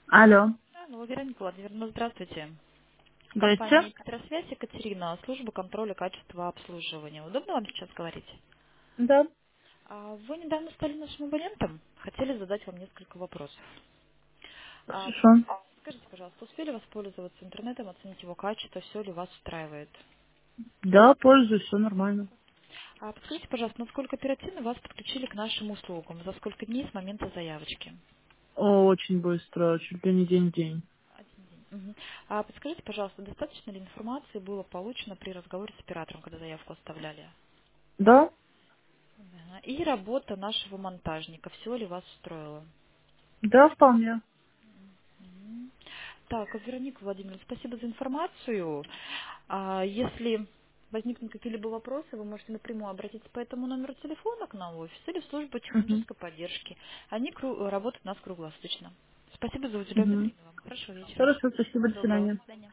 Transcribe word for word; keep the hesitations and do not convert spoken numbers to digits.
Алло. Алло, Вероника Владимировна, здравствуйте. Здрасте. Компания «Электросвязь» Екатерина, служба контроля качества обслуживания. Удобно вам сейчас говорить? Да. А, Вы недавно стали нашим абонентом, хотели задать вам несколько вопросов. А, Хорошо. Скажите, пожалуйста, успели воспользоваться интернетом, оценить его качество, все ли вас устраивает? Да, пользуюсь, все нормально. А Подскажите, пожалуйста, насколько оперативно вас подключили к нашим услугам? За сколько дней с момента заявочки? О, очень быстро, чуть ли не день в день. Один день. Мгм. А подскажите, пожалуйста, достаточно ли информации было получено при разговоре с оператором, когда заявку оставляли? Да? Ага. И работа нашего монтажника. Все ли вас устроило? Да, вполне. Мгм. Так, Вероника Владимировна, спасибо за информацию. А если возникнут какие-либо вопросы, вы можете напрямую обратиться по этому номеру телефона к нам в офис или в службу Угу. технической поддержки. Они кру- работают у нас круглосуточно. Спасибо за уделенное Угу. время вам. Хорошего вечера. Хорошо, спасибо, Всего до доброго. свидания. До свидания.